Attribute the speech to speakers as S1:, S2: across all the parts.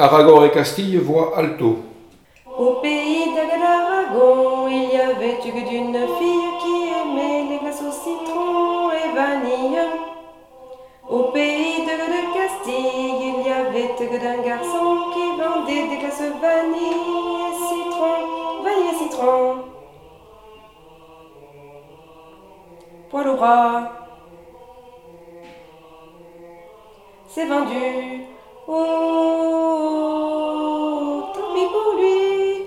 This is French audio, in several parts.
S1: Aragon et Castille, voix alto.
S2: Au pays d'Aragon, il y avait d'une fille qui aimait les glaces au citron et vanille. Au pays de Castille, il y avait d'un garçon qui vendait des glaces vanille et citron, vanille et citron. Poil au bras, c'est vendu. Oh, tant pis pour lui.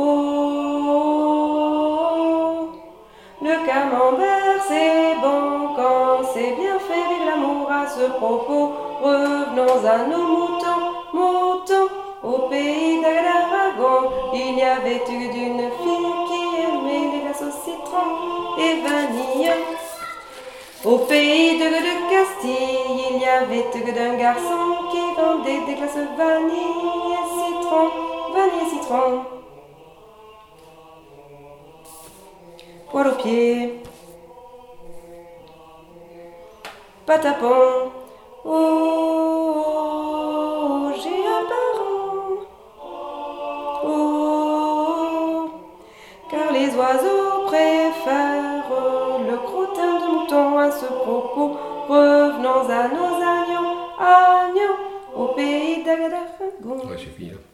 S2: Oh, le camembert c'est bon quand c'est bien fait. Vive l'amour à ce propos. Revenons à nos moutons. Au pays d'Aragon, il y avait d'une fille qui aimait les glaces au citron et vanille. Au pays de Castille, il y avait d'un garçon qui vendait des glaces vanille et citron. Poil aux pieds, patapon. Oh, j'ai un parent. Oh, car les oiseaux préfèrent le crottin de mouton. À ce propos, revenons à nos agneaux, au pays d'Aragon.
S1: Ouais, c'est fini là.